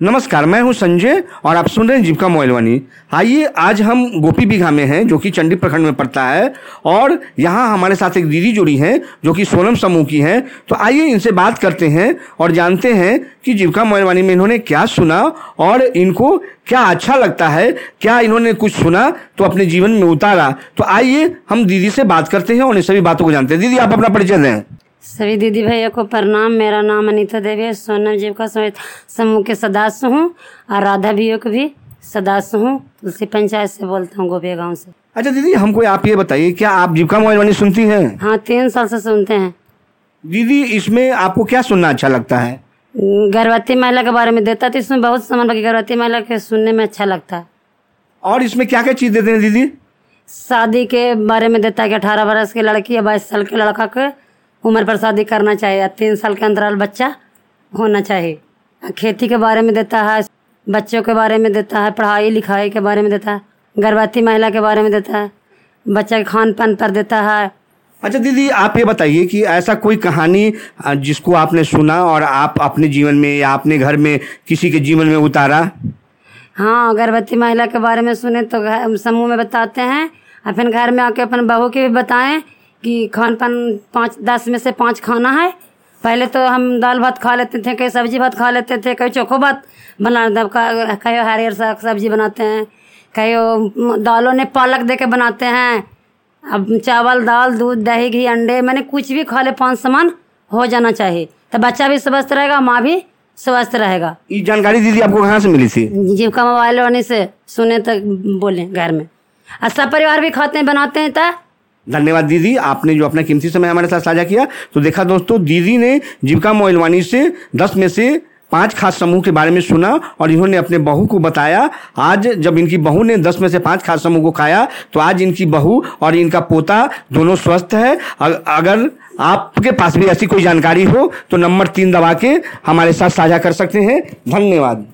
नमस्कार, मैं हूं संजय और आप सुन रहे हैं जीविका मोबाइलवाणी। आइए, आज हम गोपी बिघा में हैं जो कि चंडी प्रखंड में पड़ता है और यहाँ हमारे साथ एक दीदी जुड़ी हैं जो कि सोनम समूह की हैं। तो आइए इनसे बात करते हैं और जानते हैं कि जीविका मोबाइलवाणी में इन्होंने क्या सुना और इनको क्या अच्छा लगता है, क्या इन्होंने कुछ सुना तो अपने जीवन में उतारा। तो आइए हम दीदी से बात करते हैं और इन सभी बातों को जानते हैं। दीदी, आप अपना परिचय दें। सभी दीदी भैया को प्रणाम। मेरा नाम अनीता देवी है। सोनम जीविका समूह के सदस्य हूँ और राधा भैया को भी सदस्य हूँ। तुलसी पंचायत से बोलता हूँ, गोपी गाँव से। अच्छा दीदी, हमको आप ये बताइए, क्या आप जीविका मोबाइलवाणी सुनती हैं? हाँ, 3 साल से सुनते हैं। दीदी, इसमें आपको क्या सुनना अच्छा लगता है? गर्भवती महिला के बारे में देता है, तो इसमें बहुत सामान बाकी गर्भवती महिला के सुनने में अच्छा लगता है। और इसमें क्या क्या चीज़ देते हैं दीदी? शादी के बारे में देता है कि 18 वर्ष की लड़की या 22 साल के लड़का के उम्र पर शादी करना चाहिए, 3 साल के अंतराल बच्चा होना चाहिए। खेती के बारे में देता है, बच्चों के बारे में देता है, पढ़ाई लिखाई के बारे में देता है, गर्भवती महिला के बारे में देता है, बच्चा के खान पान पर देता है। अच्छा दीदी, आप ये बताइए कि ऐसा कोई कहानी जिसको आपने सुना और आप अपने जीवन में या अपने घर में किसी के जीवन में उतारा? हाँ, गर्भवती महिला के बारे में सुने तो समूह में बताते हैं, अपन घर में आके अपन बहू के भी बताएं कि खान पान 5-10 में से 5 खाना है। पहले तो हम दाल भात खा लेते थे, कई सब्जी भात खा लेते थे, कई चोखो भात बना, कई हरियर साग सब्जी बनाते हैं, कई दालों ने पालक दे के बनाते हैं। अब चावल दाल दूध दही घी अंडे, मैंने कुछ भी खा ले 5 सामान हो जाना चाहिए, तो बच्चा भी स्वस्थ रहेगा, माँ भी स्वस्थ रहेगा। ये जानकारी दीदी आपको कहाँ से मिली थी? जीविका मोबाइलवाणी से सुने तो बोले घर में, और सब परिवार भी खाते हैं बनाते हैं। तो धन्यवाद दीदी, आपने जो अपना कीमती समय हमारे साथ साझा किया। तो देखा दोस्तों, दीदी ने जीविका मोबाइलवाणी से 10 में से 5 खास समूह के बारे में सुना और इन्होंने अपने बहू को बताया। आज जब इनकी बहू ने 10 में से 5 खास समूह को खाया तो आज इनकी बहू और इनका पोता दोनों स्वस्थ है। अगर आपके पास भी ऐसी कोई जानकारी हो तो नंबर 3 दबा के हमारे साथ साझा कर सकते हैं। धन्यवाद।